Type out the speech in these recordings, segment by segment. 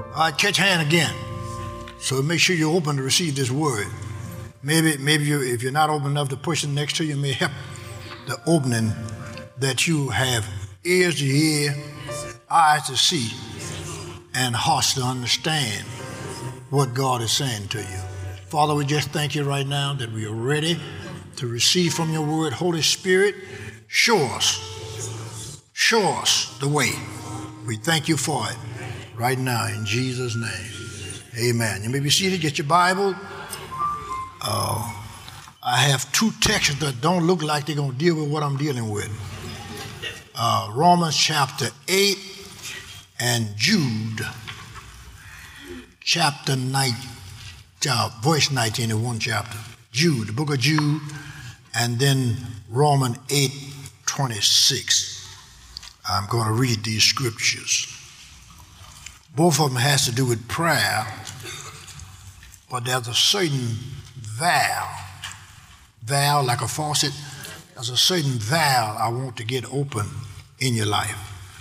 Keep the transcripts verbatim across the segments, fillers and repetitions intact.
All right, catch hand again. So make sure you're open to receive this word. Maybe, maybe you, if you're not open enough, the person next to you may help the opening that you have ears to hear, eyes to see, and hearts to understand what God is saying to you. Father, we just thank you right now that we are ready to receive from your word. Holy Spirit, show us, show us the way. We thank you for it right now in Jesus' name. Amen. You may be seated. Get your Bible. Uh, I have two texts that don't look like they're going to deal with what I'm dealing with. Uh, Romans chapter eight and Jude chapter nine, uh, verse nineteen in one chapter. Jude, the book of Jude, and then Romans eight twenty-six. I'm going to read these scriptures. Both of them has to do with prayer, but there's a certain valve, valve like a faucet. There's a certain valve I want to get open in your life.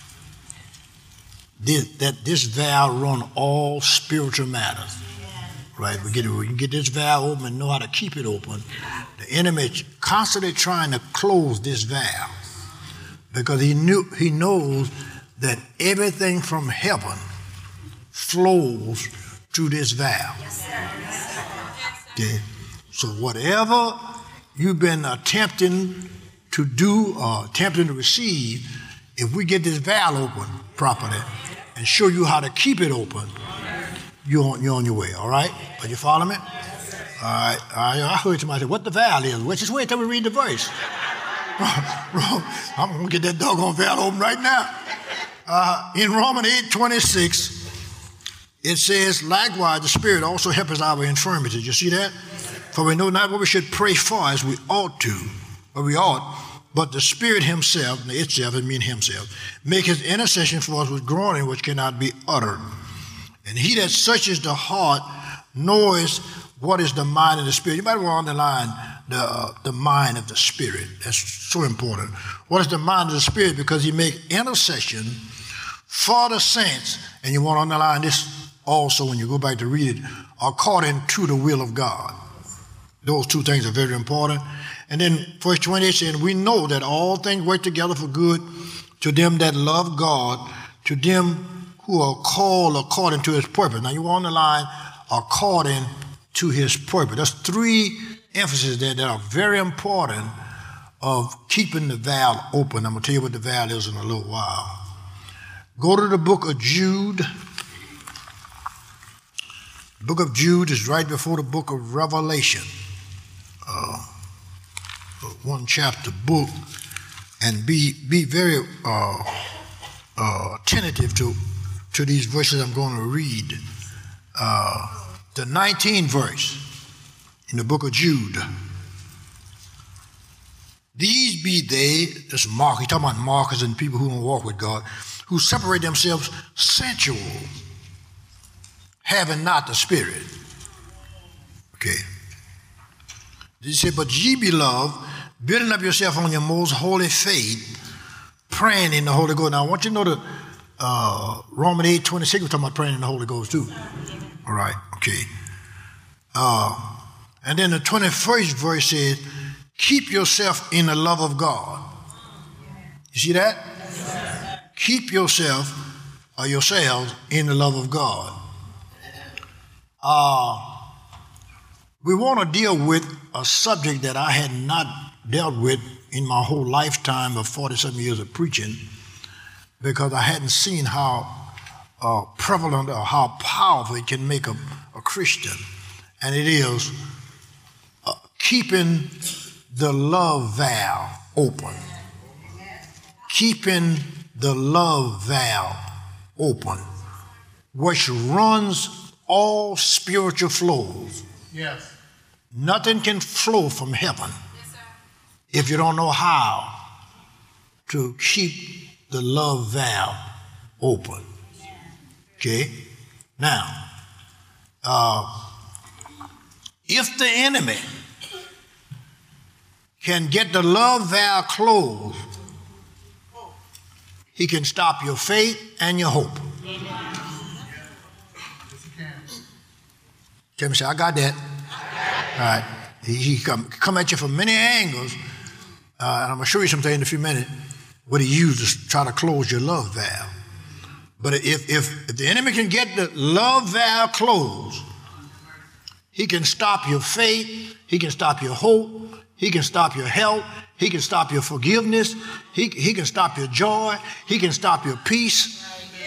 This, that this valve run all spiritual matters, right? We get we can get this valve open and know how to keep it open. The enemy is constantly trying to close this valve because he knew he knows that everything from heaven flows through this valve. Okay. So whatever you've been attempting to do or attempting to receive, if we get this valve open properly and show you how to keep it open, you're on, you're on your way, all right? Are you following me? All right. All right. I heard somebody say, what the valve is? Well, just wait till we read the verse. I'm going to get that doggone valve open right now. Uh, in Romans eight twenty-six, it says, likewise, the Spirit also helps our infirmities. You see that? For we know not what we should pray for as we ought to, or we ought, but the Spirit himself, itself, it means himself, make his intercession for us with groaning which cannot be uttered. And he that searches the heart knows what is the mind of the Spirit. You might want to underline the, uh, the mind of the Spirit. That's so important. What is the mind of the Spirit? Because he makes intercession for the saints, and you want to underline this also when you go back to read it, according to the will of God. Those two things are very important. And then verse twenty said, we know that all things work together for good to them that love God, to them who are called according to his purpose. Now you want to underline according to his purpose. There's three emphases there that are very important of keeping the valve open. I'm going to tell you what the valve is in a little while. Go to the book of Jude. The book of Jude is right before the book of Revelation. Uh, one chapter book, and be be very uh, uh, attentive to, to these verses I'm going to read. Uh, the nineteenth verse in the book of Jude. These be they, this Mark, he's talking about markers and people who don't walk with God, who separate themselves sensual, having not the Spirit. Okay. He said, but ye beloved, building up yourself on your most holy faith, praying in the Holy Ghost. Now I want you to know that uh, Romans eight twenty-six, we're talking about praying in the Holy Ghost too. All right, okay. Uh, and then the twenty-first verse says, keep yourself in the love of God. You see that? Yes. Keep yourself or yourselves in the love of God. Uh, we want to deal with a subject that I had not dealt with in my whole lifetime of forty-seven years of preaching, because I hadn't seen how uh, prevalent or how powerful it can make a, a Christian. And it is uh, keeping the love valve open. Keeping the love valve open, which runs all spiritual flows. Yes. Nothing can flow from heaven if you don't know how to keep the love valve open. Okay? Now, uh, if the enemy can get the love valve closed, he can stop your faith and your hope. Tell me, say, I got that. All right. He, he come, come at you from many angles, uh, and I'm going to show you something in a few minutes, what he used to try to close your love valve. But if, if, if the enemy can get the love valve closed, he can stop your faith, he can stop your hope, he can stop your health, he can stop your forgiveness, he, he can stop your joy, he can stop your peace.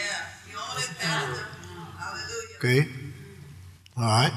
Okay? All right.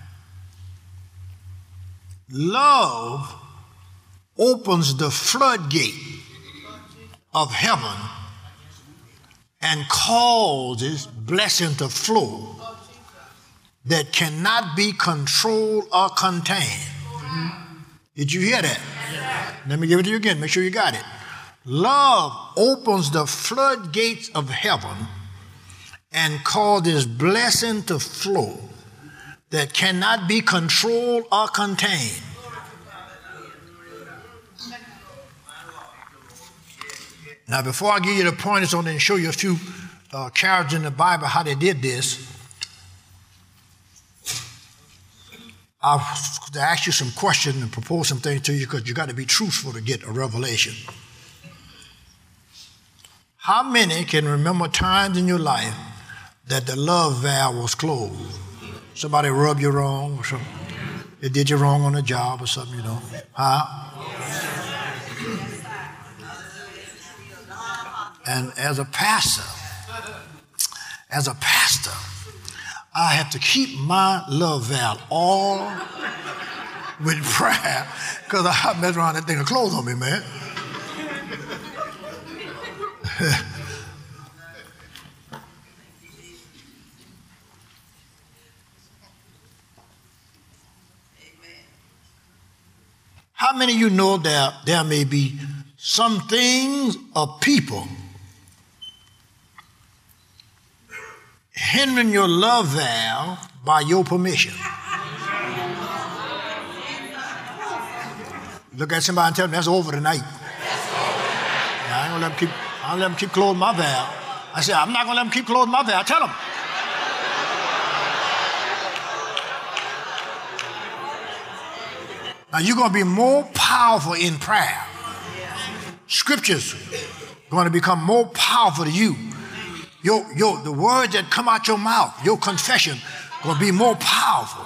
Love opens the floodgate of heaven and causes blessing to flow that cannot be controlled or contained. Did you hear that? Let me give it to you again. Make sure you got it. Love opens the floodgates of heaven and causes blessing to flow that cannot be controlled or contained. Now, before I give you the pointers on it and show you a few uh, characters in the Bible how they did this, I'll ask you some questions and propose some things to you because you got to be truthful to get a revelation. How many can remember times in your life that the love valve was closed? Somebody rubbed you wrong or something. They did you wrong on a job or something, you know. Huh? And as a pastor, as a pastor, I have to keep my love valve all with prayer because I mess around that thing will close on me, man. How many of you know that there may be some things or people hindering your love valve by your permission? Look at somebody and tell them that's over tonight. Yeah, I ain't gonna let them keep, I don't let them keep closing my valve. I said, I'm not gonna let them keep closing my valve. Tell them. Now you're gonna be more powerful in prayer. Scriptures going to become more powerful to you. Your, your, the words that come out your mouth, your confession, will be more powerful.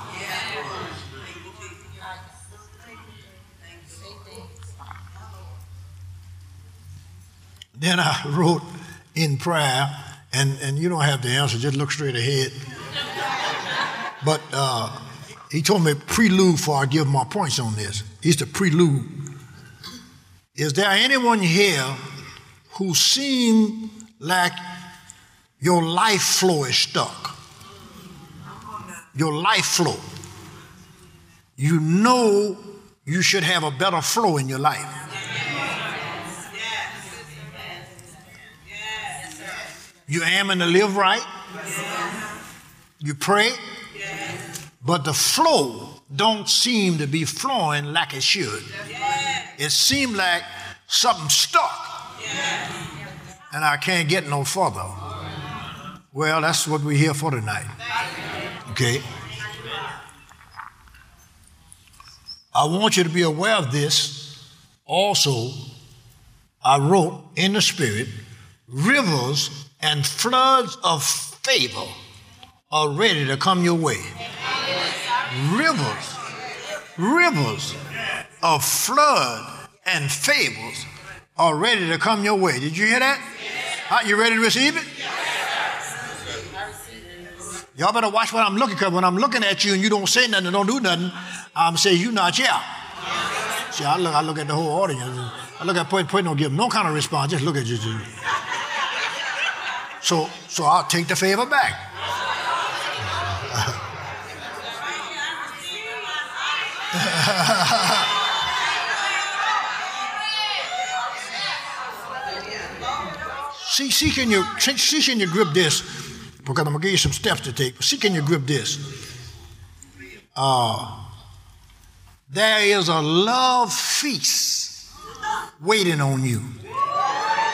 Then I wrote in prayer, and, and you don't have the answer, just look straight ahead. But uh, he told me prelude before I give my points on this. He's the prelude. Is there anyone here who seemed like your life flow is stuck? Your life flow. You know you should have a better flow in your life. You aiming to live right. You pray. But the flow don't seem to be flowing like it should. It seems like something stuck. And I can't get no further. Well, that's what we're here for tonight. Okay? I want you to be aware of this. Also, I wrote in the Spirit, rivers and floods of favor are ready to come your way. Rivers, rivers of flood and favors are ready to come your way. Did you hear that? Are you ready to receive it? Y'all better watch what I'm looking, because when I'm looking at you and you don't say nothing and don't do nothing, I'm saying you not here. See, I look, I look at the whole audience. I look at point, point, don't give them no kind of response. Just look at you. So, so I'll take the favor back. see, see, can you, see, see, can you grip this? Because I'm going to give you some steps to take. But see, can you grip this? Uh, there is a love feast waiting on you.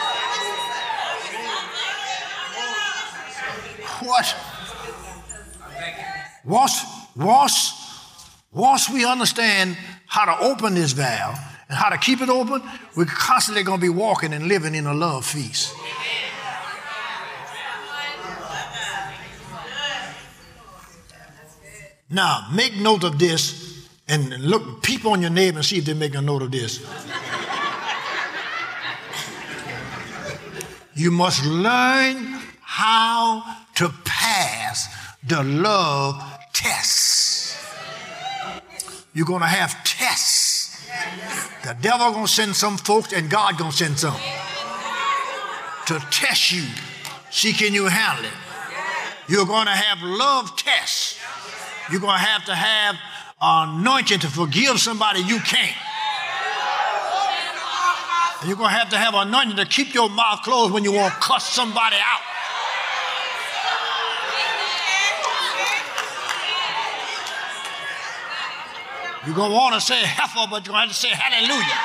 What? Once, once, once we understand how to open this valve and how to keep it open, we're constantly going to be walking and living in a love feast. Now, make note of this and look, peep on your neighbor and see if they make a note of this. You must learn how to pass the love tests. You're going to have tests. The devil going to send some folks and God going to send some to test you. See, can you handle it? You're going to have love tests. You're going to have to have anointing to forgive somebody you can't. And you're going to have to have anointing to keep your mouth closed when you want to cuss somebody out. You're going to want to say heifer, but you're going to have to say hallelujah.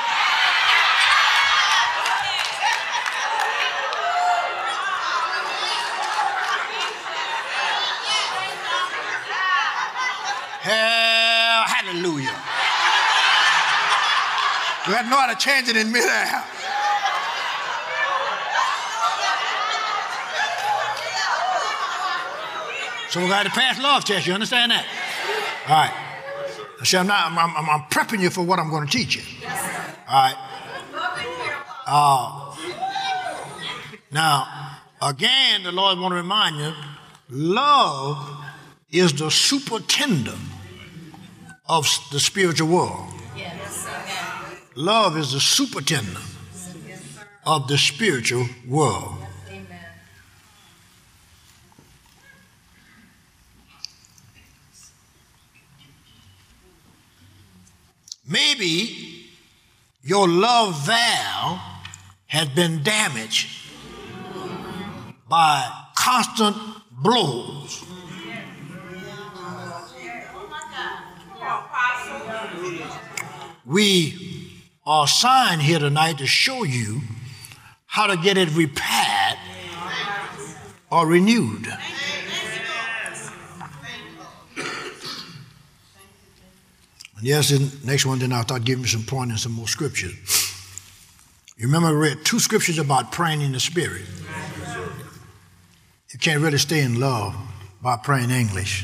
Hell, hallelujah. You got to know how to change it in midair. So we got to pass love test. You understand that? All right. See, I'm, not, I'm, I'm, I'm prepping you for what I'm going to teach you. All right. Uh, now, again, the Lord want to remind you, love is the superintendent of the spiritual world. Yes. Love is the superintendent of the spiritual world. Amen. Maybe your love valve has been damaged by constant blows. We are assigned here tonight to show you how to get it repaired or renewed. And yes, the next one, then I'll start giving you some pointers and some more scriptures. You remember I read two scriptures about praying in the Spirit. You can't really stay in love by praying English.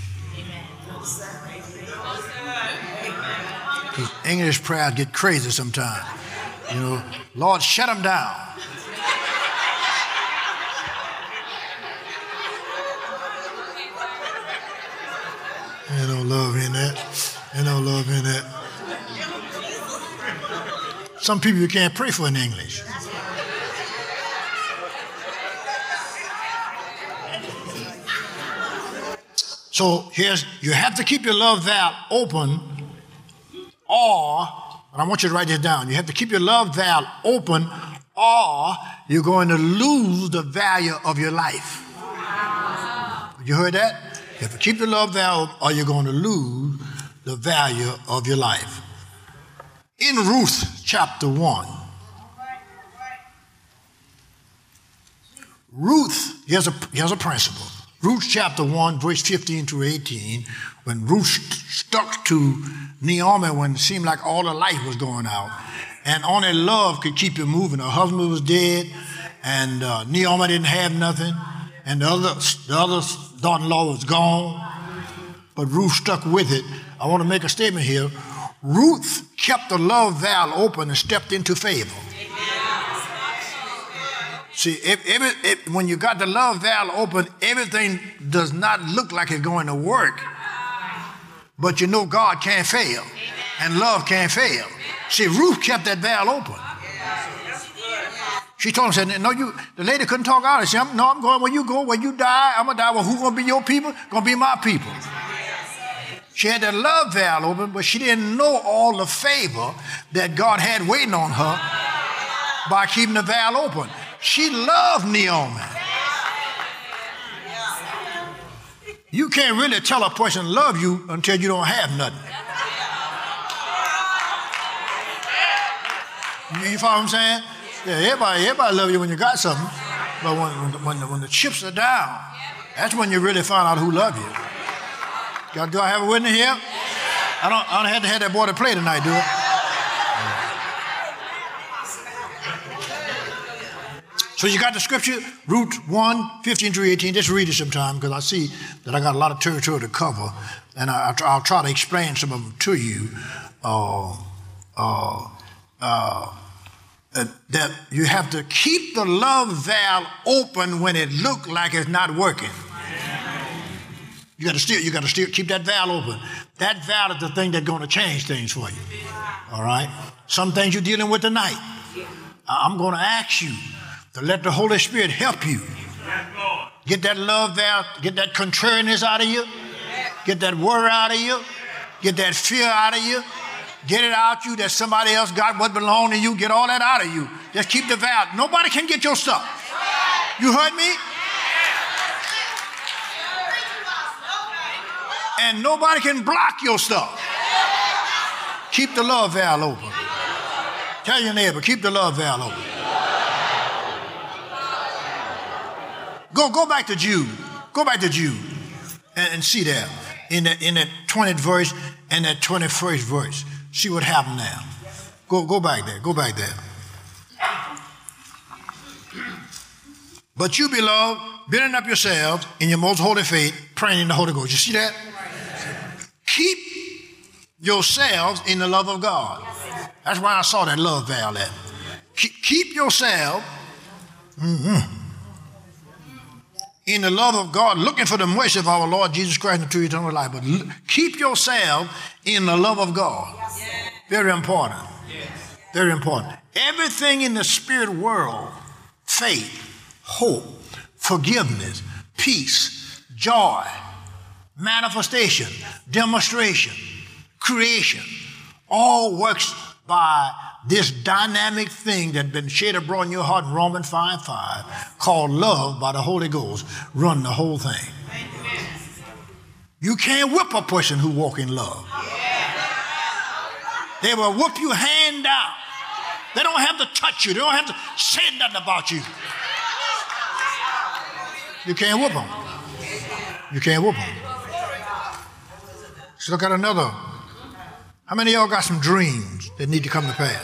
Because English prayers get crazy sometimes. You know, Lord, shut them down. Ain't no love in that. Ain't no love in that. Some people you can't pray for in English. So here's, you have to keep your love valve open, or, and I want you to write this down, you have to keep your love valve open, or you're going to lose the value of your life. You heard that? You have to keep your love valve, or you're going to lose the value of your life. In Ruth chapter one, Ruth, here's a, here's a principle. Ruth chapter one, verse fifteen through eighteen, when Ruth st- stuck to Naomi when it seemed like all her life was going out, and only love could keep you moving. Her husband was dead, and uh, Naomi didn't have nothing, and the other, the other daughter-in-law was gone, but Ruth stuck with it. I want to make a statement here. Ruth kept the love valve open and stepped into favor. See, if, if, if, when you got the love valve open, everything does not look like it's going to work. But you know God can't fail, and love can't fail. See, Ruth kept that valve open. She told him, said, no, you, the lady couldn't talk out. She said, no, I'm going where you go, where you die, I'm going to die. Well, who's going to be your people? Going to be my people. She had that love valve open, but she didn't know all the favor that God had waiting on her by keeping the valve open. She loved Naomi. You can't really tell a person love you until you don't have nothing. You follow what I'm saying? Yeah, everybody, everybody love you when you got something, but when, when, when, the, when the chips are down, that's when you really find out who love you. Do I have a witness here? I don't, I don't have to have that boy to play tonight, do I? So you got the scripture, Ruth one, fifteen through eighteen. Just read it sometime because I see that I got a lot of territory to cover, and I, I'll try to explain some of them to you. Uh, uh, uh, that you have to keep the love valve open when it looks like it's not working. You got to still, you got to still keep that valve open. That valve is the thing that's going to change things for you. All right. Some things you're dealing with tonight. I'm going to ask you to let the Holy Spirit help you. Get that love valve, get that contrariness out of you, get that worry out of you, get that fear out of you, get it out you that somebody else got what belonged to you, get all that out of you. Just keep the valve. Nobody can get your stuff. You heard me? And nobody can block your stuff. Keep the love valve open. Tell your neighbor, keep the love valve open. Go, go back to Jude. Go back to Jude and, and see that in that in that twentieth verse and that twenty-first verse. See what happened now. Go, go back there. Go back there. But you, beloved, building up yourselves in your most holy faith, praying in the Holy Ghost. You see that? Keep yourselves in the love of God. That's why I saw that love valve at. Keep, keep yourself mm-hmm, in the love of God, looking for the mercy of our Lord Jesus Christ into eternal life. But l- keep yourself in the love of God. Very important. Very important. Everything in the spirit world, faith, hope, forgiveness, peace, joy, manifestation, demonstration, creation, all works by this dynamic thing that's been shed abroad in your heart in Romans five five, called love by the Holy Ghost, run the whole thing. You can't whip a person who walk in love. They will whoop you hand down. They don't have to touch you. They don't have to say nothing about you. You can't whoop them. You can't whoop them. Let's look at another. How many of y'all got some dreams that need to come to pass?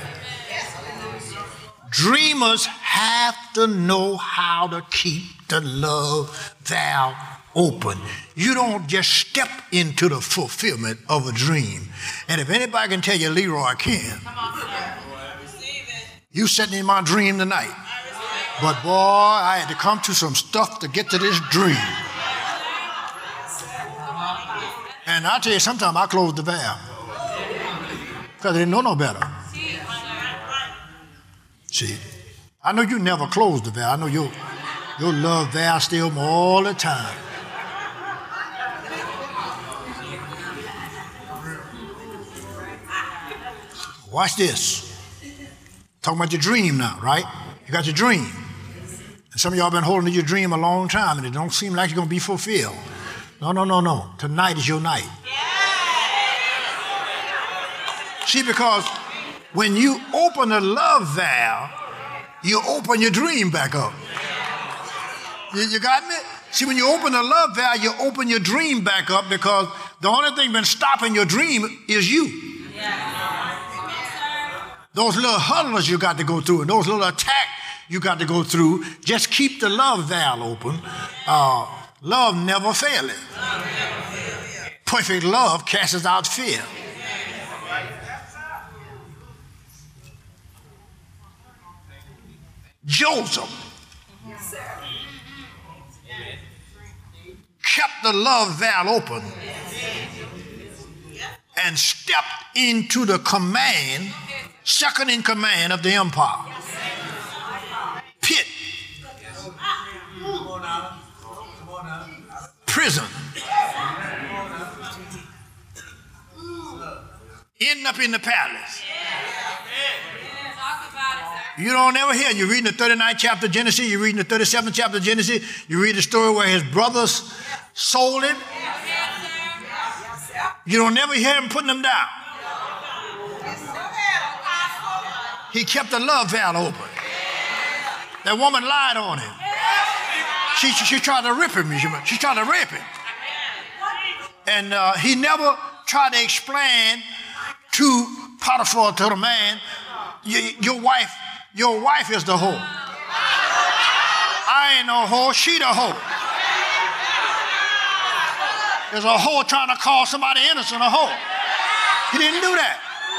Dreamers have to know how to keep the love valve open. You don't just step into the fulfillment of a dream. And if anybody can tell you, Leroy can. You sitting in my dream tonight. But boy, I had to come to some stuff to get to this dream. And I tell you, sometimes I close the valve. Because I didn't know no better. See, I know you never closed the valve. I know your, your love valve stay open all the time. Watch this. Talking about your dream now, right? You got your dream. And some of y'all been holding to your dream a long time and it don't seem like it's going to be fulfilled. No, no, no, no. Tonight is your night. See, because when you open the love valve, you open your dream back up. You, you got me? See, when you open the love valve, you open your dream back up because the only thing been stopping your dream is you. Those little huddles you got to go through and those little attacks you got to go through, just keep the love valve open. Uh, love never faileth. Perfect love casts out fear. Joseph kept the love valve open and stepped into the command, second in command of the empire. Pit, prison, end up in the palace. You don't ever hear. You're reading the thirty-ninth chapter of Genesis. You're reading the thirty-seventh chapter of Genesis. You read the story where his brothers sold him. You don't ever hear him putting them down. He kept the love valve open. That woman lied on him. She, she, she tried to rip him. She, she tried to rape him. And uh, he never tried to explain to Potiphar, to the man, your wife, your wife is the hoe. I ain't no hoe, she the hoe. There's a hoe trying to call somebody innocent a hoe. He didn't do that.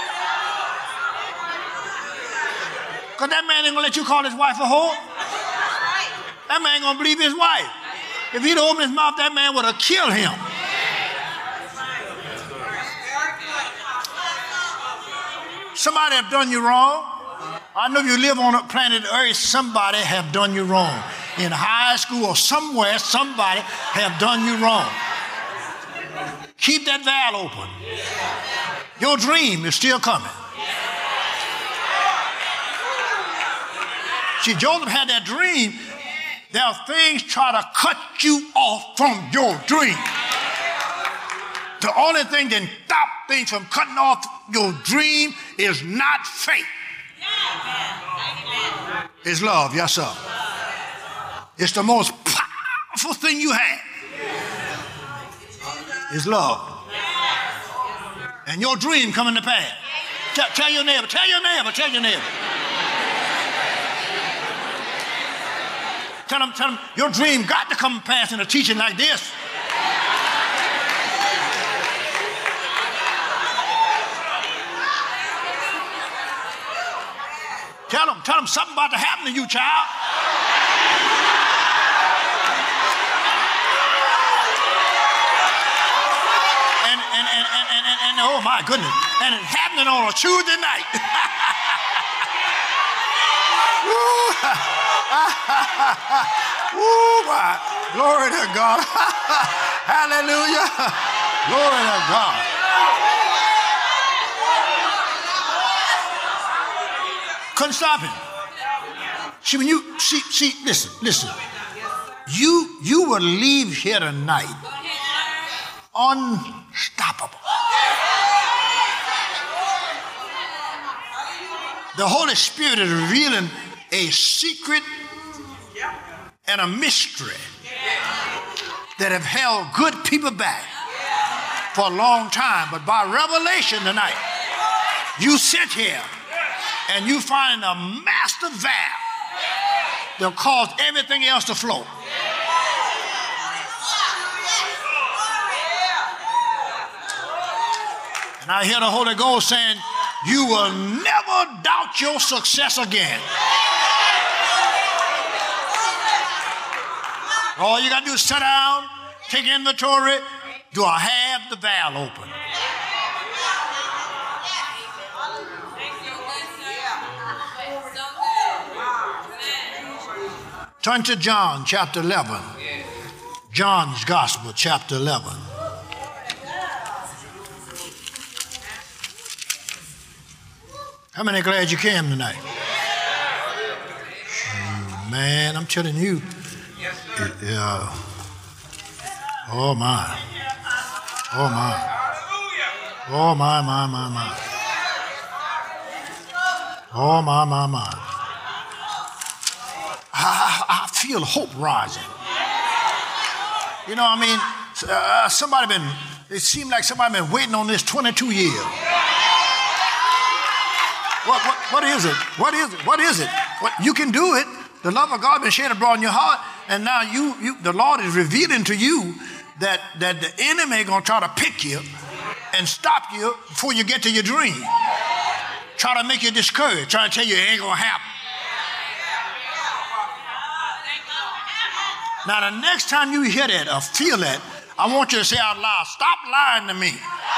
Because that man ain't going to let you call his wife a hoe. That man ain't going to believe his wife. If he'd opened his mouth, that man would have killed him. Somebody have done you wrong. I know you live on a planet Earth, somebody have done you wrong. In high school or somewhere, somebody have done you wrong. Keep that valve open. Your dream is still coming. See, Joseph had that dream. There are things try to cut you off from your dream. The only thing that can stop things from cutting off your dream is not faith. It's love, yes sir. It's the most powerful thing you have. It's love. And your dream coming to pass. Tell, tell your neighbor, tell your neighbor, tell your neighbor. Tell them, tell them, your dream got to come to pass in a teaching like this. Tell them, tell them something about to happen to you, child. And, and, and, and, and, and, and oh my goodness, and it's happening on a Tuesday night. Ooh, my. Glory to God. Hallelujah. Glory to God. Couldn't stop him. See, when you see, see, listen, listen. You you will leave here tonight unstoppable. The Holy Spirit is revealing a secret and a mystery that have held good people back for a long time. But by revelation tonight, you sit here and you find a master valve that'll cause everything else to flow. And I hear the Holy Ghost saying, you will never doubt your success again. All you got to do is sit down, take inventory. Do I have the valve open? Turn to John chapter eleven. John's Gospel, chapter eleven. How many are glad you came tonight? Mm, man, I'm telling you. It, uh, oh my. Oh my. Oh my, my, my, my. Oh my, my, my. I, I feel hope rising. You know what I mean? Uh, somebody been, it seemed like somebody been waiting on this twenty-two years. What, what, what is it? What is it? What is it? What, you can do it. The love of God been shed abroad in your heart, and now you, you, the Lord is revealing to you that, that the enemy gonna try to pick you and stop you before you get to your dream. Try to make you discouraged, try to tell you it ain't gonna happen. Now the next time you hear that or feel that, I want you to say out loud, stop lying to me.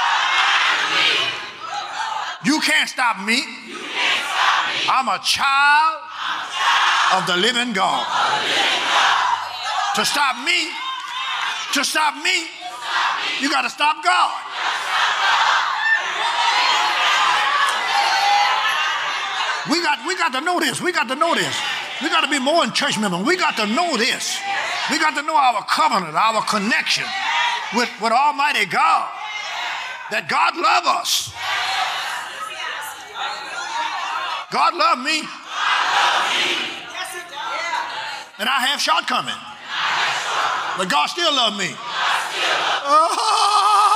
You can't stop me. I'm a child of the living God. To stop me, to stop me, you got to stop God. We got, we got to know this. We got to know this. We got to be more than church members. We got to know this. We got to know our covenant, our connection with, with Almighty God. That God loves us. God loved me. And I have shortcomings. But God still loved me. Oh,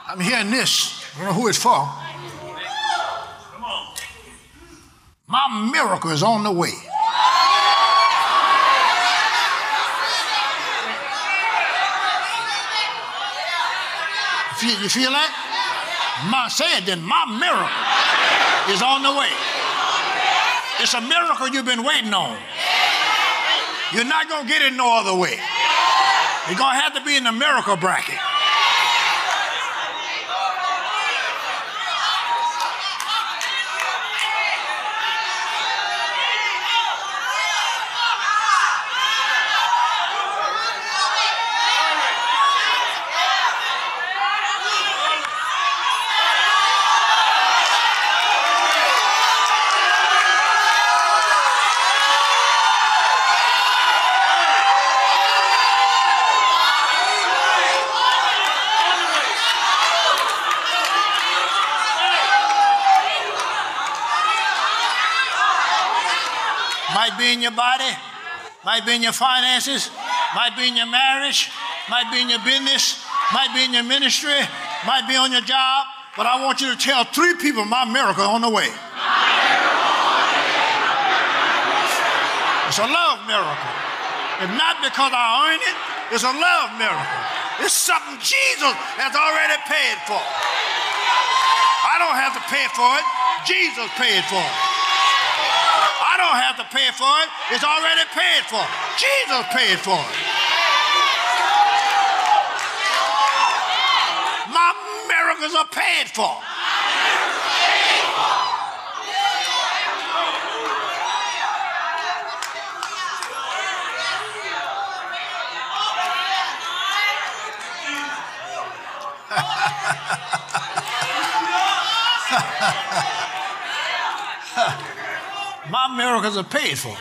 I'm hearing this. I don't know who it's for. My miracle is on the way. You feel, you feel that? My, say it then, my miracle is on the way. It's a miracle you've been waiting on. You're not going to get it no other way. You're going to have to be in the miracle bracket. Might be in your body, might be in your finances, might be in your marriage, might be in your business, might be in your ministry, might be on your job, but I want you to tell three people my miracle on the way. It's a love miracle. It's not because I earned it, it's a love miracle. It's something Jesus has already paid for. I don't have to pay for it, Jesus paid for it. I don't have to pay for it. It's already paid for. Jesus paid for it. My miracles are paid for. My miracles are paid for.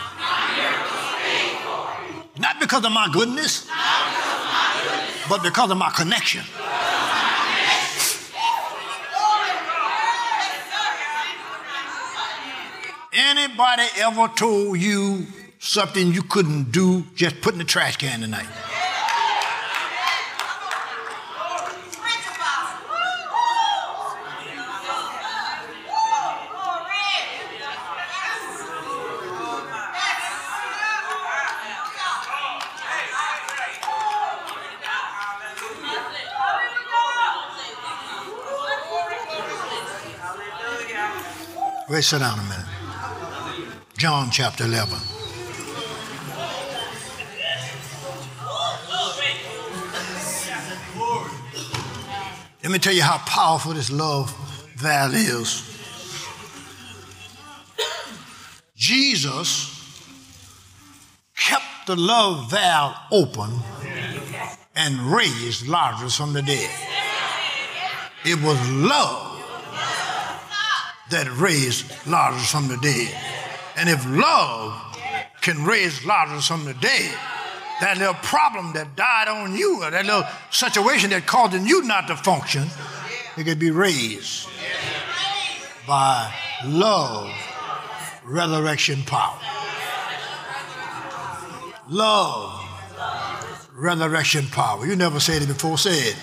Not because of my goodness, but because of my connection. Anybody ever told you something you couldn't do just put in the trash can tonight? Wait, sit down a minute. John chapter eleven. Let me tell you how powerful this love valve is. Jesus kept the love valve open and raised Lazarus from the dead. It was love that raised Lazarus from the dead. And if love can raise Lazarus from the dead, that little problem that died on you, or that little situation that causing you not to function, it could be raised by love, resurrection power. Love, resurrection power. You never said it before, say it.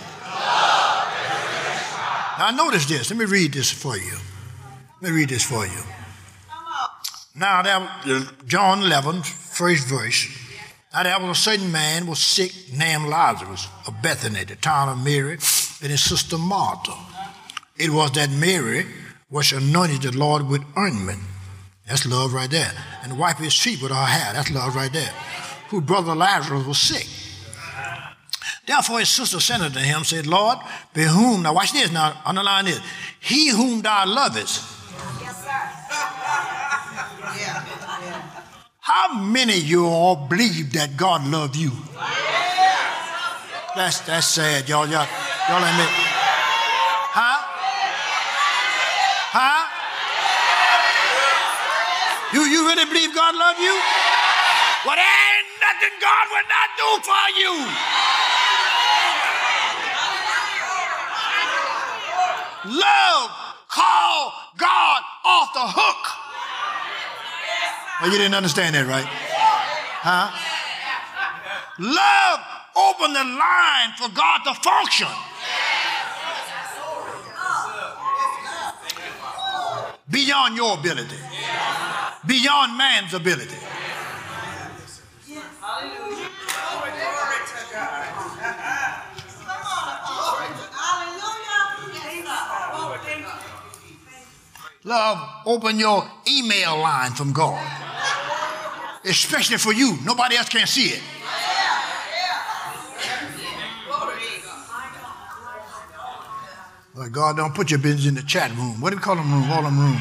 Now notice this. Let me read this for you. Let me read this for you. Now, there, John eleven, first verse. Now, there was a certain man was sick named Lazarus of Bethany, the town of Mary, and his sister Martha. It was that Mary was anointed the Lord with ointment. That's love right there. And wiped his feet with her hair. That's love right there. Whose brother Lazarus was sick. Therefore, his sister sent unto him, said, Lord, be whom, now watch this, now underline this, he whom thou lovest. How many of you all believe that God loved you? That's that's sad, y'all. Y'all, y'all admit. Huh? Huh? You, you really believe God loved you? Well, there ain't nothing God would not do for you. Love called God off the hook. Well, you didn't understand that, right? Huh? Love opened the line for God to function. beyond your ability, beyond man's ability. Love, open your email line from God, especially for you. Nobody else can see it. But God, don't put your business in the chat room. What do we call them rooms? All them rooms.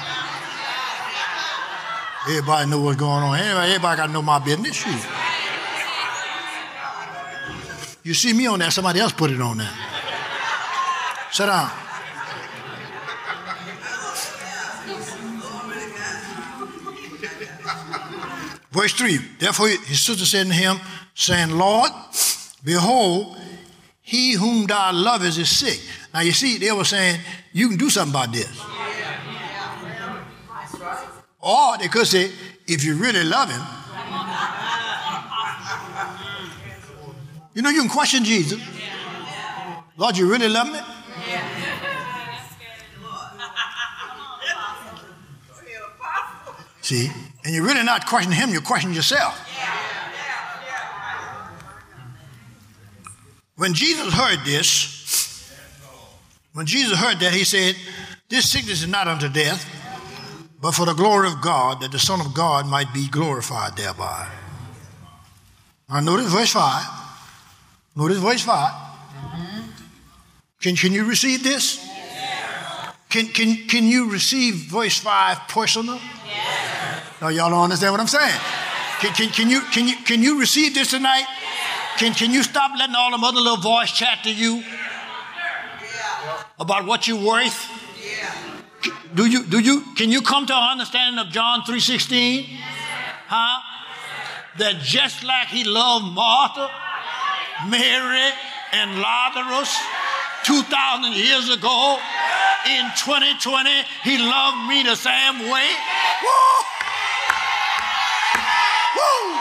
Everybody know what's going on. Everybody, everybody got to know my business. Shoot. You see me on that, somebody else put it on there. Sit down. Verse three, therefore his sister said to him, saying, Lord, behold, he whom thou lovest is sick. Now you see, they were saying, you can do something about this. Or they could say, if you really love him, you know, you can question Jesus. Lord, you really love me? See, and you're really not questioning him, you're questioning yourself. When Jesus heard this, when Jesus heard that, he said, this sickness is not unto death, but for the glory of God, that the Son of God might be glorified thereby. Now notice verse five. Notice verse five. Mm-hmm. Can, can you receive this? Yes. Can, can, can you receive verse five personal? Yes. Now y'all don't understand what I'm saying. Can, can, can, you, can, you, can you receive this tonight? Can, can you stop letting all them other little voice chat to you about what you're worth? Do you, do you, can you come to an understanding of John three sixteen? Huh? That just like he loved Martha, Mary, and Lazarus two thousand years ago, in twenty twenty, he loved me the same way. Woo! Woo!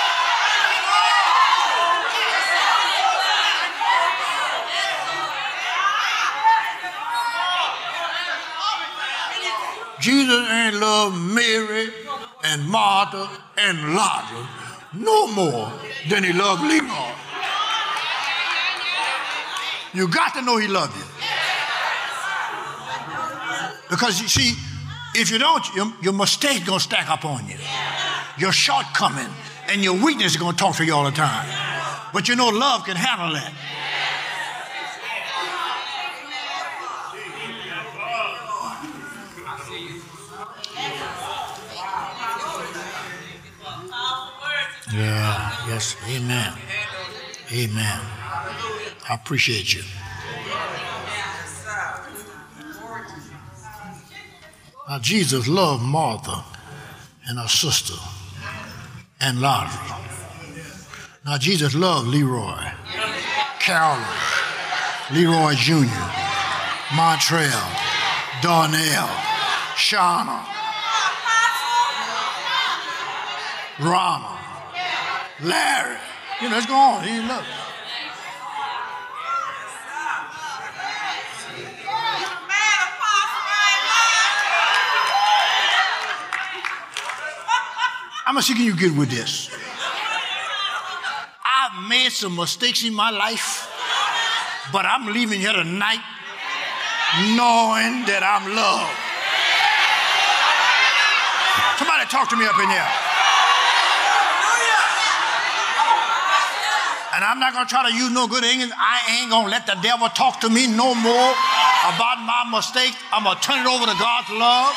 Jesus ain't loved Mary and Martha and Lazarus no more than he loved Leroy. You got to know he loved you. Because you see, if you don't, your, your mistake gonna stack up on you. Your shortcoming and your weakness is gonna talk to you all the time. But you know love can handle that. Yeah, yes, amen. Amen. I appreciate you. Now, Jesus loved Martha and her sister and Lazarus. Now, Jesus loved Leroy, Carolyn, Leroy Junior, Montreal, Darnell, Shauna, Ronald, Larry. You know, let's go on. He loves it. How much can you get with this? I've made some mistakes in my life, but I'm leaving here tonight knowing that I'm loved. Somebody talk to me up in here. And I'm not going to try to use no good English. I ain't going to let the devil talk to me no more about my mistakes. I'm going to turn it over to God's love.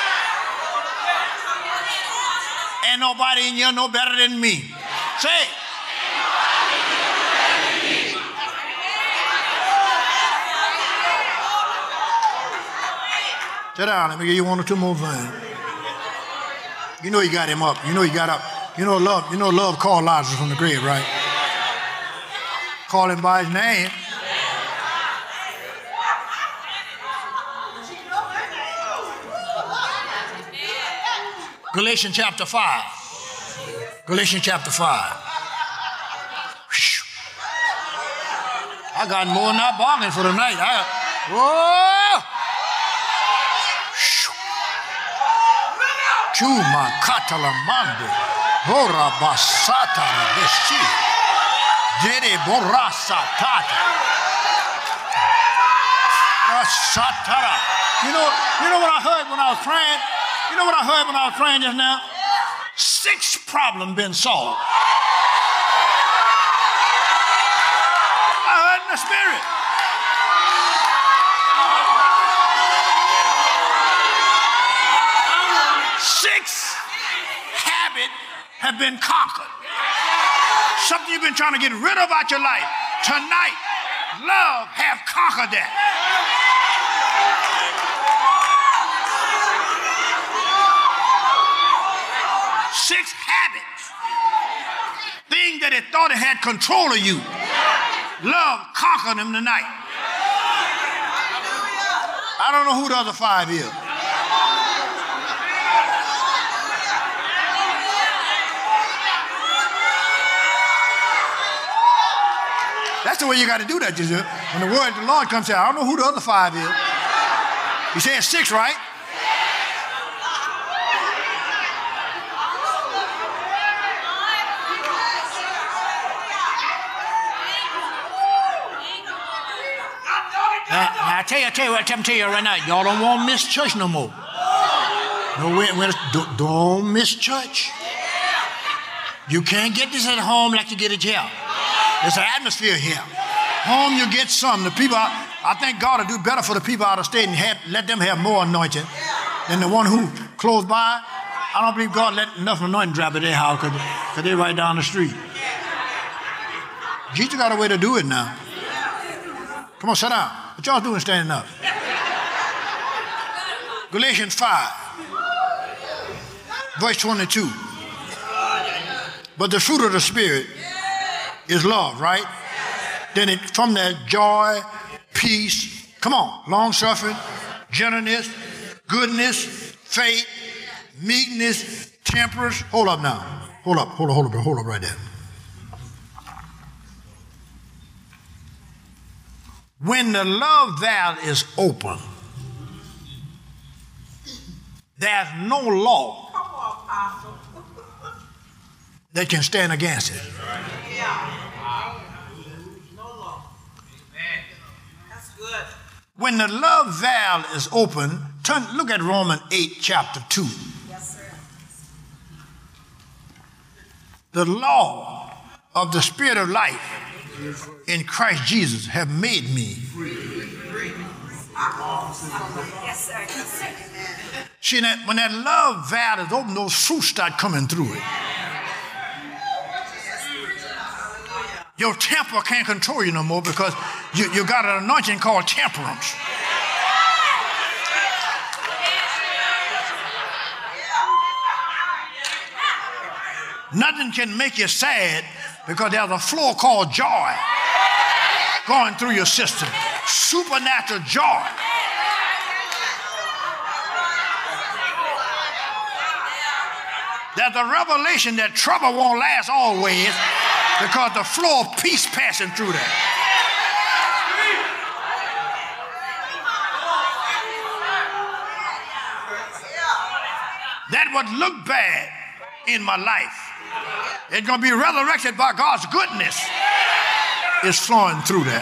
Ain't nobody in here no better than me. Say it. Sit down. Let me give you one or two more things. You know you got him up. You know he got up. You know love. You know love called Lazarus from the grave, right? Call him by his name. Galatians chapter five. Galatians chapter five. I got more than I bargained for tonight. I, whoa! Chuma katalamande. Hora basata beshi. Dede borasa tata. Satara. You know, you know what I heard when I was praying? You know what I heard when I was praying just now? Six problems been solved. I heard in the spirit. Six habits have been conquered. Something you've been trying to get rid of out your life. Tonight, love have conquered that. Six habits, things that it thought it had control of you. Love conquered them tonight. I don't know who the other five is. That's the way you got to do that, Jesus. When the word of the Lord comes out, I don't know who the other five is. He said six, right? Now, now I tell you, I tell you what, I'm telling you right now, y'all don't want to miss church no more. No, wait, wait, don't, don't miss church. You can't get this at home like you get it here. There's an atmosphere here. Home, you get some. The people, I, I think God will do better for the people out of state and have, let them have more anointing than the one who close by. I don't believe God let enough anointing drop at their house because they're right down the street. Jesus got a way to do it now. Come on, sit down. What y'all doing standing up? Galatians five, verse twenty-two. But the fruit of the Spirit is love, right? Then it, from that joy, peace, come on, long-suffering, gentleness, goodness, faith, meekness, temperance. Hold up now. Hold up, hold up, hold up, hold up right there. When the love valve is open, there's no law that can stand against it. When the love valve is open, turn, look at Romans eight, chapter two. Yes, sir. The law of the Spirit of life in Christ Jesus have made me. Yes, sir. Yes, sir. See, that when that love valve is open, those fruits start coming through it. Your temper can't control you no more because you, you got an anointing called temperance. Nothing can make you sad because there's a flow called joy going through your system. Supernatural joy. There's a revelation that trouble won't last always because the flow of peace passing through there. That would look bad in my life. It's going to be resurrected by God's goodness. It's flowing through that.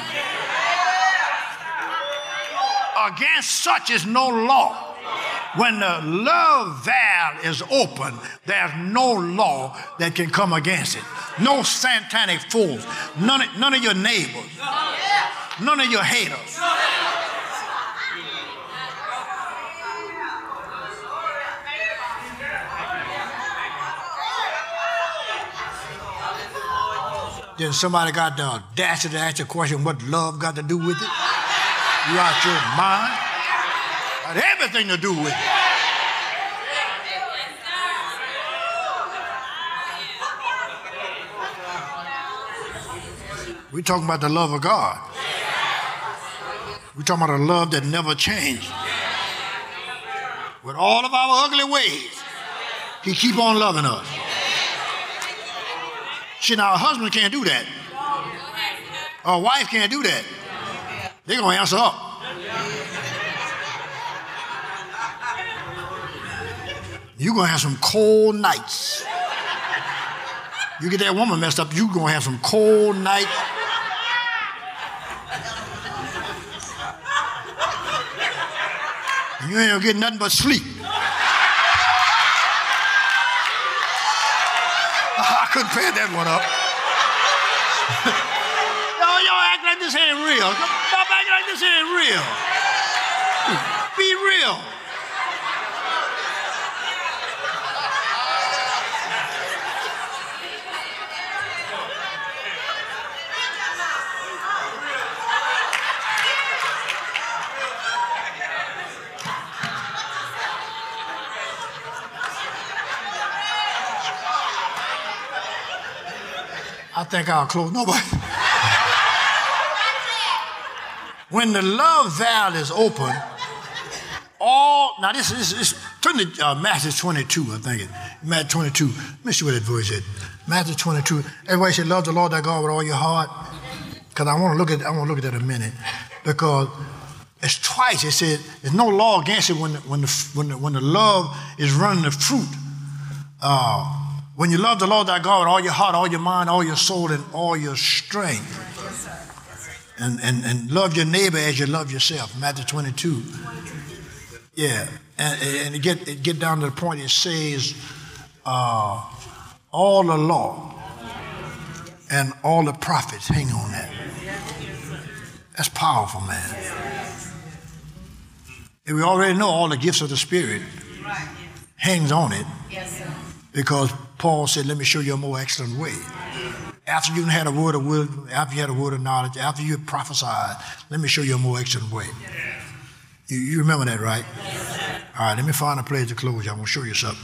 Against such is no law. When the love valve is open, there's no law that can come against it. No satanic force. None of, none of your neighbors. None of your haters. Then somebody got the audacity to ask a question, what love got to do with it? You out your mind? Got everything to do with it. We're talking about the love of God. We're talking about a love that never changed. With all of our ugly ways, he keep on loving us. See, now, a husband can't do that. Or a wife can't do that. They're going to answer up. You're going to have some cold nights. You get that woman messed up, you're going to have some cold nights. And you ain't going to get nothing but sleep. I couldn't pay that one up. Y'all, y'all act like this ain't real. Stop acting like this ain't real. Be real. I think I'll close. Nobody. When the love valve is open, all, now this is, this, turn to uh, Matthew twenty-two, I think it. Matthew twenty-two. Let me see what that verse is. Matthew twenty-two. Everybody should love the Lord thy God with all your heart. Because I want to look at I want to look at that in a minute. Because it's twice it said there's no law against it when the, when the, when the, when the love is running the fruit. Uh, When you love the Lord thy God with all your heart, all your mind, all your soul, and all your strength. And, and, and love your neighbor as you love yourself. Matthew twenty-two. Yeah. And, and it, get, it get down to the point it says uh, all the law and all the prophets hang on that. That's powerful, man. And we already know all the gifts of the Spirit hangs on it. Yes, sir. Because Paul said, let me show you a more excellent way. After you had a word of wisdom, after you had a word of knowledge, after you had prophesied, let me show you a more excellent way. You, you remember that, right? All right, let me find a place to close. I'm going to show you something.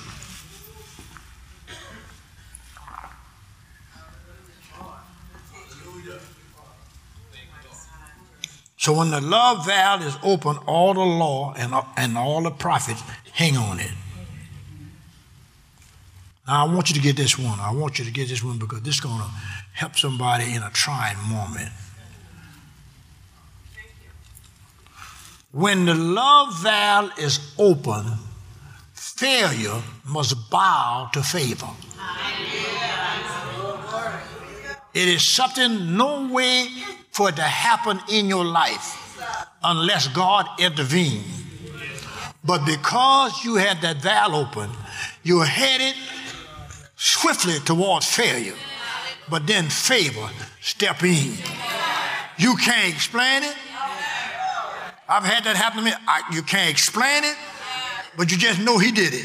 So when the love valve is open, all the law and, and all the prophets hang on it. Now, I want you to get this one. I want you to get this one because this is going to help somebody in a trying moment. When the love valve is open, failure must bow to favor. It is something no way for it to happen in your life unless God intervened. But because you had that valve open, you're headed swiftly towards failure, but then favor step in. You can't explain it. I've had that happen to me. I, you can't explain it, but you just know he did it.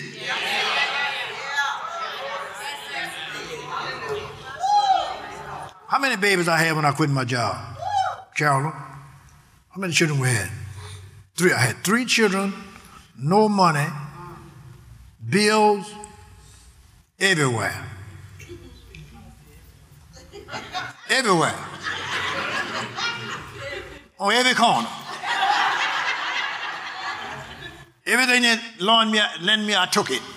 How many babies I had when I quit my job? Carolyn, how many children we had? Three. I had three children, no money, bills, everywhere. Everywhere. On every corner. Everything that loaned me, lent me, I took it.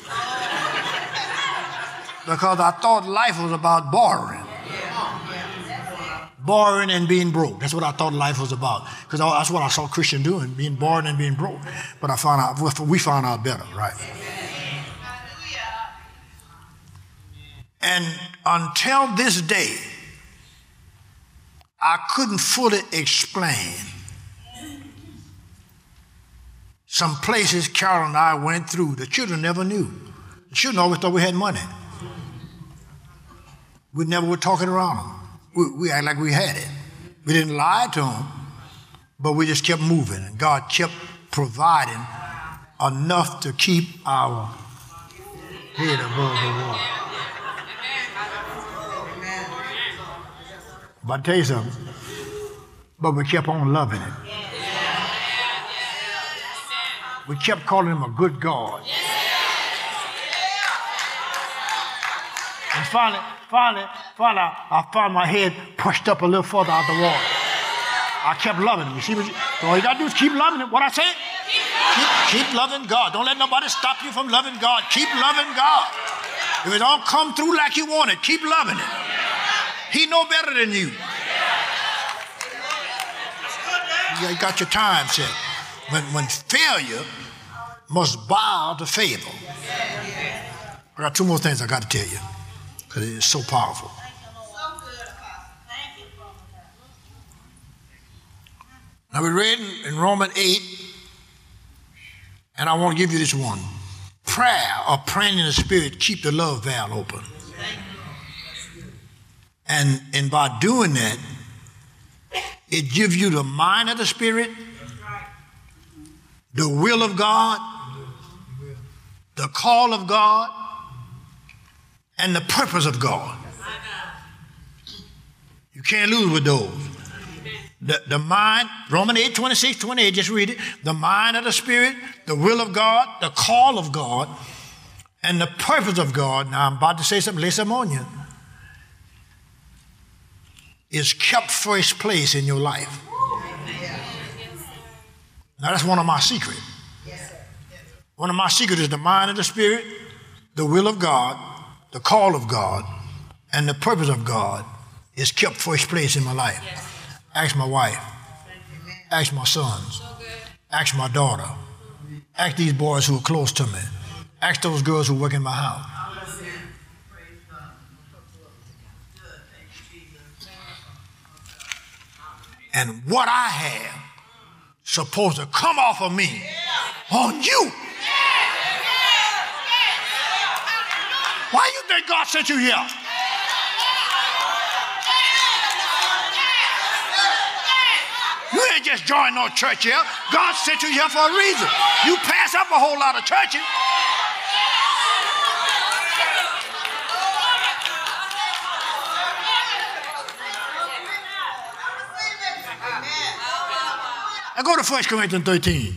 Because I thought life was about borrowing. Borrowing and being broke. That's what I thought life was about. Because that's what I saw Christians doing, being borrowing and being broke. But I found out, we found out better, right? And until this day, I couldn't fully explain some places Carol and I went through. The children never knew. The children always thought we had money. We never were talking around them. We, we act like we had it. We didn't lie to them, but we just kept moving. And God kept providing enough to keep our head above the water. But I'll tell you something, but we kept on loving it. We kept calling him a good God. And finally, finally, finally, I found my head pushed up a little further out the water. I kept loving him. You see what you, so all you got to do is keep loving him. What I say? Keep, keep loving God. Don't let nobody stop you from loving God. Keep loving God. If it don't come through like you want it, keep loving it. He know better than you. You got your time set. When, when failure must bow to favor. I got two more things I got to tell you because it is so powerful. Now we read in, in Romans eight, and I want to give you this one. Prayer or praying in the Spirit keep the love valve open. And, and by doing that, it gives you the mind of the Spirit, the will of God, the call of God, and the purpose of God. You can't lose with those. The, the mind, Romans eight, twenty-six, twenty-eight, just read it. The mind of the Spirit, the will of God, the call of God, and the purpose of God. Now I'm about to say something, lay some on you. Is kept first place in your life. Now that's one of my secrets. One of my secrets is the mind of the Spirit, the will of God, the call of God, and the purpose of God is kept first place in my life. Ask my wife. Ask my sons. Ask my daughter. Ask these boys who are close to me. Ask those girls who work in my house. And what I have supposed to come off of me on you. Why you think God sent you here? You ain't just joined no church here. God sent you here for a reason. You pass up a whole lot of churches. I go to First Corinthians thirteen.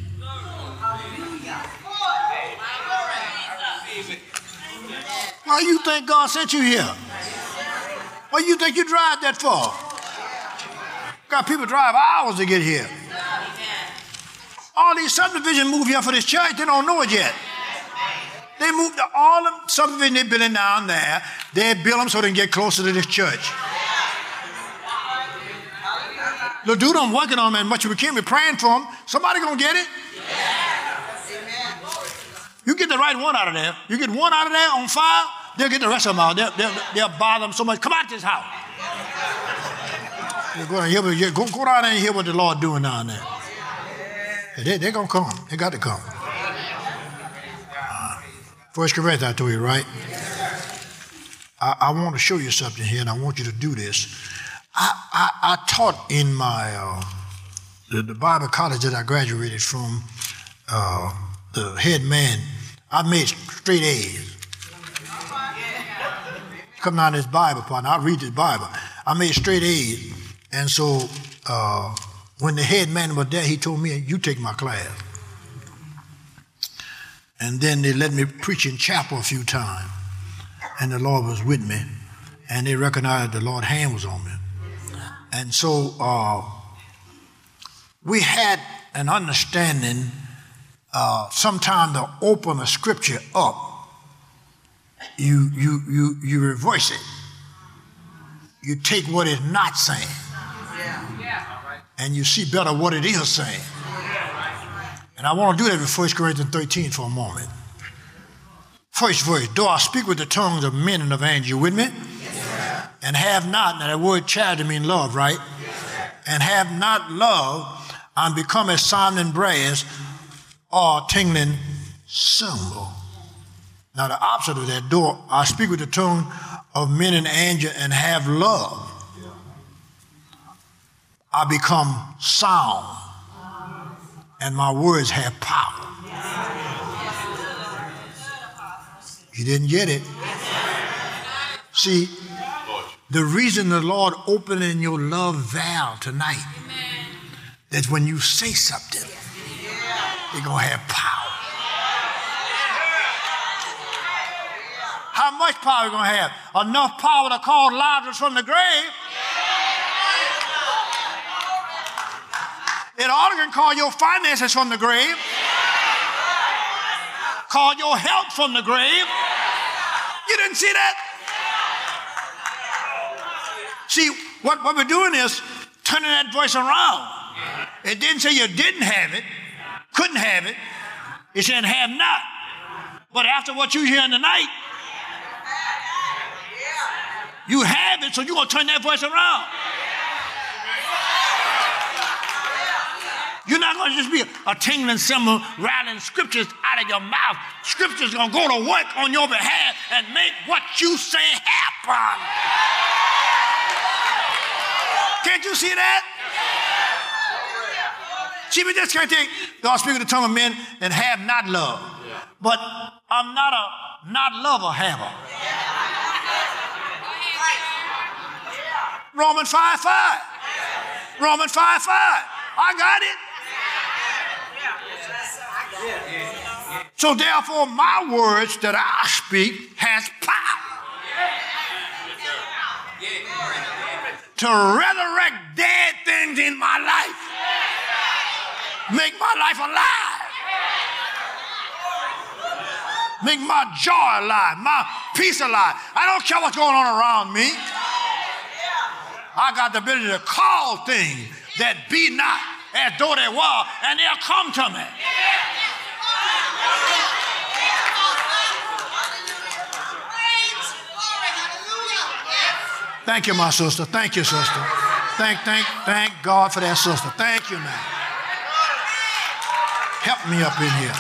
Why you think God sent you here? Why you think you drive that far? Got people drive hours to get here. All these subdivisions move here for this church, they don't know it yet. They moved to all the subdivisions they're building down there. They build them so they can get closer to this church. The dude I'm working on, man, much we can't be praying for him. Somebody gonna get it? You get the right one out of there. You get one out of there on fire, they'll get the rest of them out. They'll, they'll, they'll bother them so much. Come out this house. Go down, here, go, go down there and hear what the Lord doing down there. They, they're going to come. They got to come. Uh, First Corinthians, I told you, right? I, I want to show you something here, and I want you to do this. I, I, I taught in my uh, the, the Bible college that I graduated from. Uh, the head man, I made straight A's. Come down this Bible part, I read this Bible. I made straight A's. And so uh, when the head man was there, he told me, you take my class. And then they let me preach in chapel a few times. And the Lord was with me. And they recognized the Lord's hand was on me. And so uh, we had an understanding uh, sometime to open a scripture up, you, you, you, you reverse it. You take what it's not saying. And you see better what it is saying. And I want to do that with First Corinthians thirteen for a moment. First verse, though I speak with the tongues of men and of angels, you with me? Yes, and have not, now that word charity means love, right? Yes, and have not love, I'm become as sounding brass or tingling cymbal. Now the opposite of that, though I speak with the tongue of men and angels and have love, I become sound, and my words have power. You didn't get it. See, the reason the Lord opening your love valve tonight is when you say something, you're going to have power. How much power are you going to have? Enough power to call Lazarus from the grave. It ought to call your finances from the grave. Call your health from the grave. You didn't see that? See, what, what we're doing is turning that voice around. It didn't say you didn't have it, couldn't have it. It said have not. But after what you hear tonight, You have it, so you're going to turn that voice around. You're not going to just be a tingling cymbal rattling scriptures out of your mouth. Scripture's going to go to work on your behalf and make what you say happen. Can't you see that? See, we just can't take, God speaking the tongue of men and have not love. But I'm not a not lover haver. Romans five five. Romans five five. I got it. So therefore, my words that I speak has power to resurrect dead things in my life, make my life alive, make my joy alive, my peace alive. I don't care what's going on around me. I got the ability to call things that be not as though they were, and they'll come to me. Thank you, my sister. Thank you, sister. Thank, thank, thank God for that sister. Thank you, man. Help me up in here.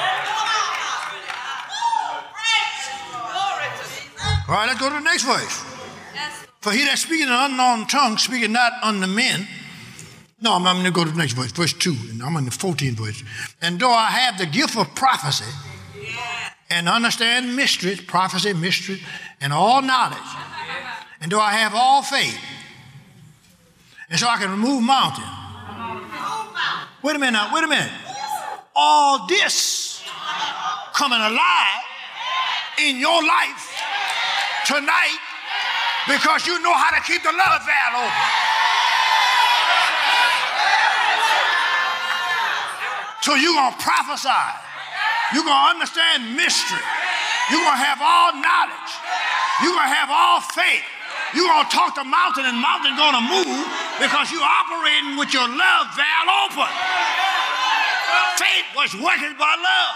All right, let's go to the next verse. For he that speaketh in an unknown tongue speaketh not unto men. No, I'm, I'm going to go to the next verse, verse two. And I'm in the fourteenth verse. And though I have the gift of prophecy and understand mysteries, prophecy, mystery, and all knowledge, and though I have all faith, and so I can remove mountains. Wait a minute now, wait a minute. All this coming alive in your life tonight because you know how to keep the love valve open. So you're going to prophesy. You're going to understand mystery. You're going to have all knowledge. You're going to have all faith. You're going to talk to mountain, and mountain going to move because you're operating with your love valve open. Faith was working by love.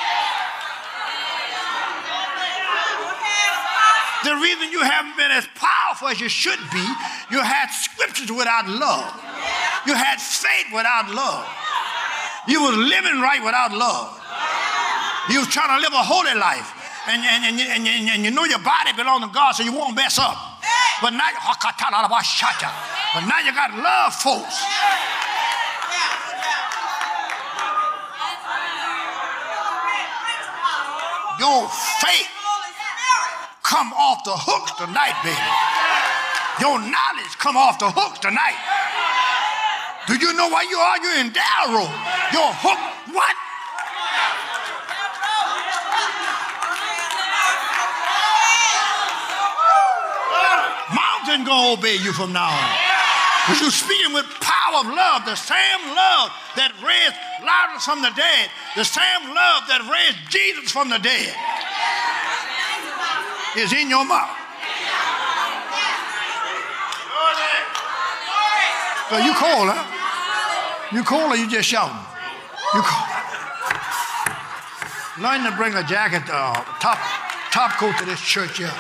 The reason you haven't been as powerful as you should be, you had scriptures without love. You had faith without love. You was living right without love. You was trying to live a holy life. And, and, and, and, and, and you know your body belongs to God, so you won't mess up. But now, but now you got love, folks. Your faith come off the hook tonight, baby. Your knowledge come off the hook tonight. Do you know why you are? You're in Darrow. Your hook, what? Mountain gonna obey you from now on. Because you're speaking with power of love, the same love that raised Lazarus from the dead, the same love that raised Jesus from the dead is in your mouth. So you cold, huh? You cold or you just shouting? You cold. Learn to bring a jacket, uh, top, top coat to this church here.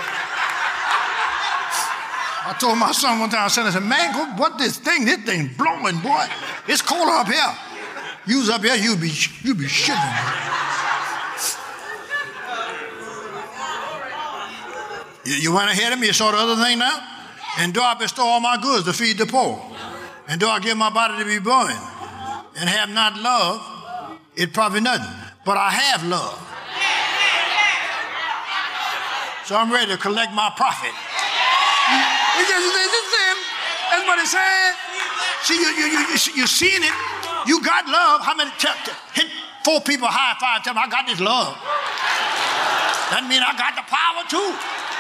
I told my son one time, I said, I said, man, go, what this thing, this thing blowing, boy. It's colder up here. You's up here, you'll be, you'll be shivering. You, you went ahead of me, you saw the other thing now? And do I bestow all my goods to feed the poor? And do I give my body to be burned? And have not love, it probably nothing. But I have love. So I'm ready to collect my profit. It's just, it's just him. That's what it's saying. See, you, you, you, you, you seen it. You got love. How many t- t- hit four people high five, tell them I got this love. That means I got the power too.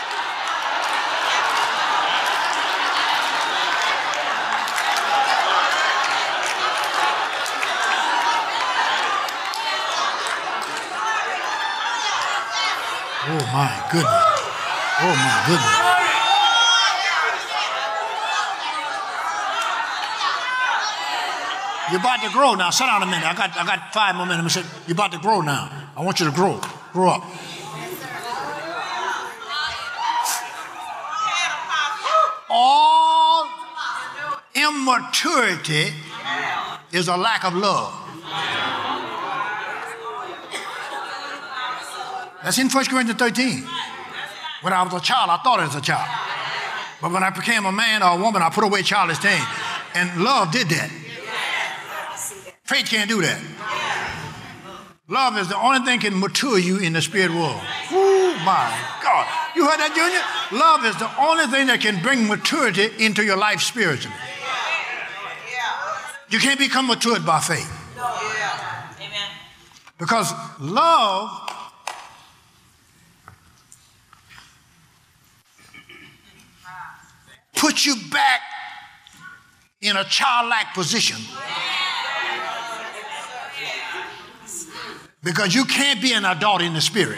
Oh my goodness. Oh my goodness. You're about to grow now. Sit down a minute. I got I got five more minutes. I said, you're about to grow now. I want you to grow. Grow up. immaturity is a lack of love. That's in First Corinthians thirteen. When I was a child, I thought as a child. But when I became a man or a woman, I put away childish things. And love did that. Faith can't do that. Love is the only thing that can mature you in the spirit world. Oh my God. You heard that, Junior? Love is the only thing that can bring maturity into your life spiritually. You can't become matured by faith. Because love puts you back in a childlike position. Because you can't be an adult in the spirit.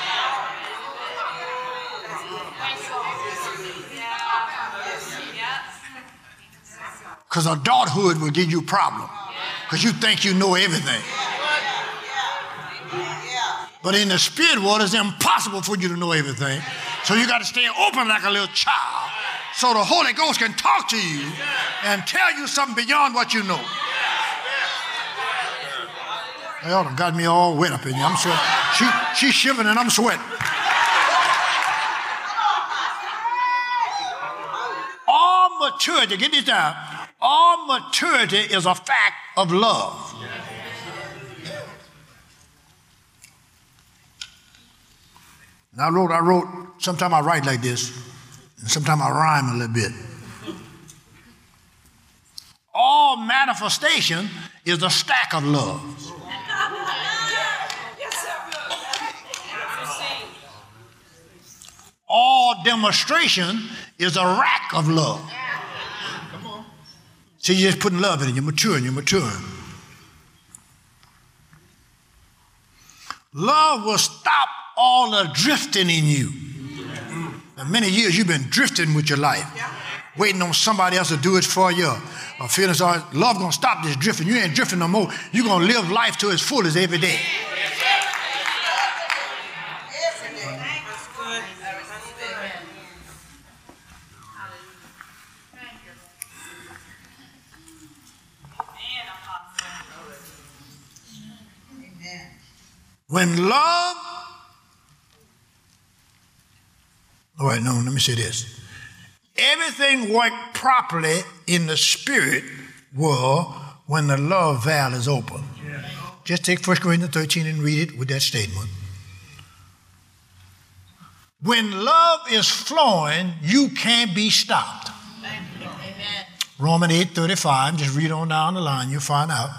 Because adulthood will give you a problem. Because you think you know everything. But in the spirit world, it's impossible for you to know everything. So you got to stay open like a little child so the Holy Ghost can talk to you and tell you something beyond what you know. Y'all done got me all wet up in here. I'm sweating. She, she's shivering and I'm sweating. All maturity, get this down, all maturity is a fact of love. And I wrote, I wrote, sometimes I write like this, and sometimes I rhyme a little bit. All manifestation is a stack of love. All demonstration is a rack of love. Come on. So you're just putting love in it. You're maturing, you're maturing. Love will stop all the drifting in you. For many years you've been drifting with your life, waiting on somebody else to do it for you. Or feeling sorry. Love gonna stop this drifting. You ain't drifting no more. You're gonna live life to its fullest every day. When love, all right, no, let me say this. Everything worked properly in the spirit world when the love valve is open. Just take First Corinthians thirteen and read it with that statement. When love is flowing, you can't be stopped. Amen. Romans eight thirty-five, just read on down the line, you'll find out.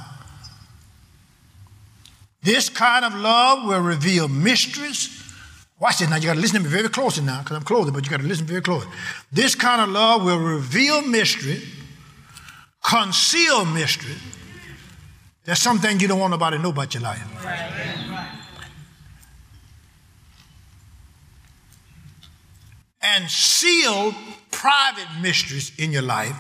This kind of love will reveal mysteries. Watch this now, you got to listen to me very closely now, because I'm closing, but you got to listen very closely. This kind of love will reveal mystery, conceal mystery. There's something you don't want nobody to know about your life. And seal private mysteries in your life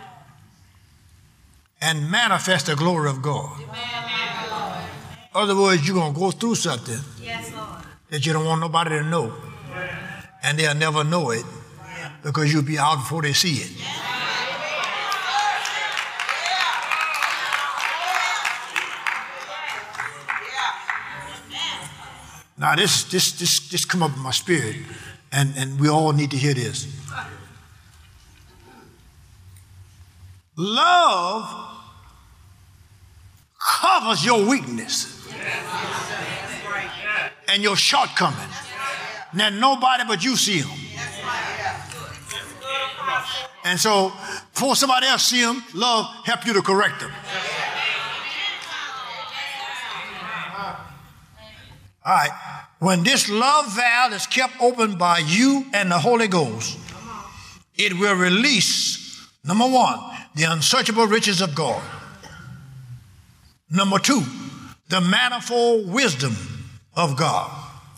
and manifest the glory of God. In other words, you're going to go through something yes, Lord. That you don't want nobody to know. And they'll never know it because you'll be out before they see it. Now, this this this this come up in my spirit, and, and we all need to hear this. Love covers your weakness and your shortcomings. Now nobody but you see them. And so before somebody else see them, love help you to correct them. All right. When this love valve is kept open by you and the Holy Ghost, it will release, number one, the unsearchable riches of God. Number two, the manifold wisdom of God.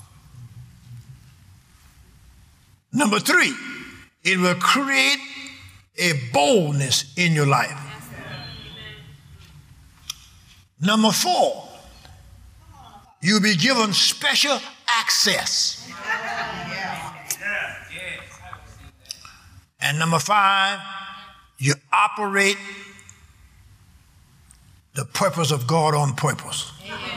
Number three, it will create a boldness in your life. Number four, you'll be given special access. And number five, your operate the purpose of God on purpose.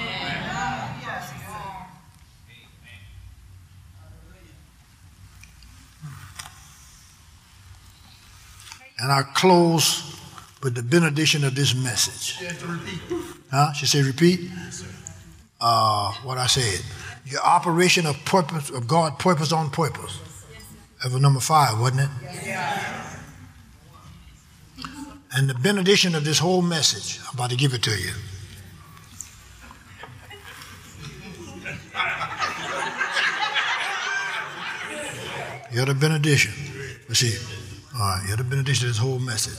And I close with the benediction of this message. Huh? She said, repeat? Uh, what I said. Your operation of purpose of God, purpose on purpose. That was number five, wasn't it? And the benediction of this whole message, I'm about to give it to you. You're the benediction. Let's see. All right, you're the benediction of this whole message.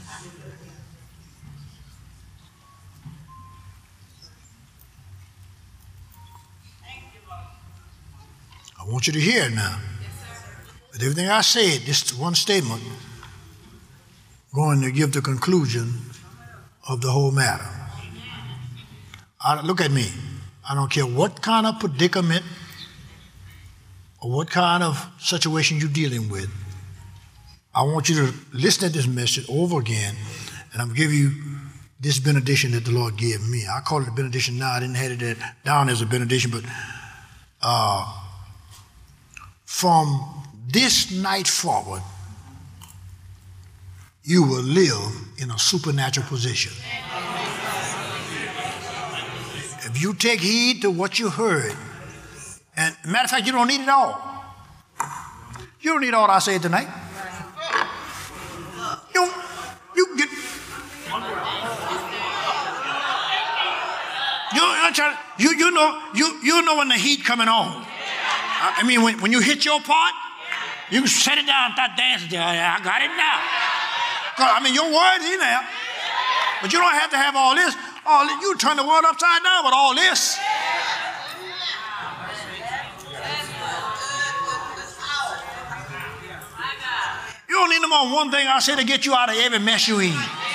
I want you to hear it now. With everything I said, this one statement going to give the conclusion of the whole matter. I, look at me. I don't care what kind of predicament or what kind of situation you're dealing with. I want you to listen to this message over again, and I'm going to give you this benediction that the Lord gave me. I call it a benediction now. I didn't have it down as a benediction, but uh, from this night forward, you will live in a supernatural position. If you take heed to what you heard, and matter of fact, you don't need it all. You don't need all I said tonight. You, you get. You, you, you know, you, you know when the heat coming on. I mean, when, when you hit your part, you can set it down, start dancing. I got it now. I mean, your word is in there, but you don't have to have all this. All you turn the world upside down with all this. You don't need no more one thing I say to get you out of every mess you in.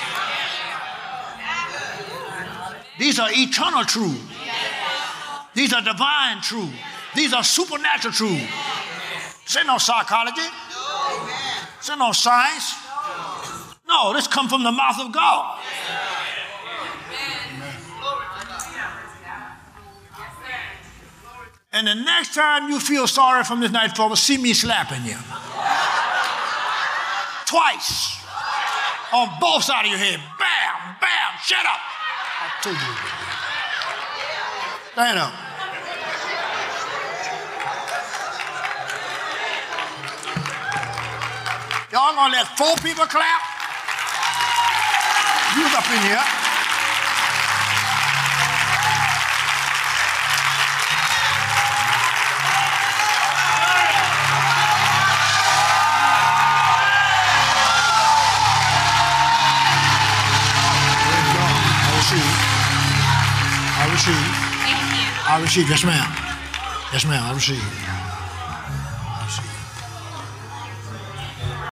These are eternal truths. These are divine truths. These are supernatural truths. This ain't no psychology. This ain't no science. No, this comes from the mouth of God. And the next time you feel sorry from this night forward, see me slapping you. Twice. On both sides of your head. Bam, bam, shut up. I told you. Stand up. Y'all gonna let four people clap? You was up in here. I receive. I receive. Yes, ma'am. Yes, ma'am. I receive.